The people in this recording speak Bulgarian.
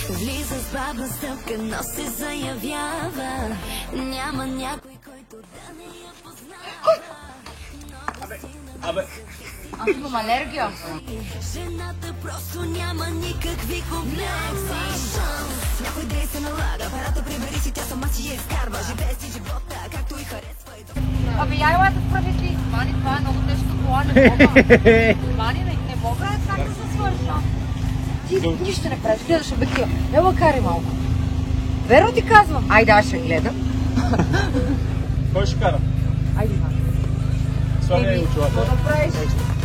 Влиза с бабна стъпка, но се заявява. Няма някой, който да не я познава. Аз имам алергия. Жената просто няма никакви комплекси. Някой дей се налага, парата прибери си, тя сама си я изкарва. Живее си живота, както и харесва. Абе, я ела да справедли. Мани, това е много тежко кола, не мога. Мани, не мога как да се свърша. Ти нищо не правиш, гледаш обектива. Ела, карай малко. Верно ти казвам. Айде, аз ще гледам. Кой ще кара? Айде, Иван. Слагай очилата. Какво да правиш?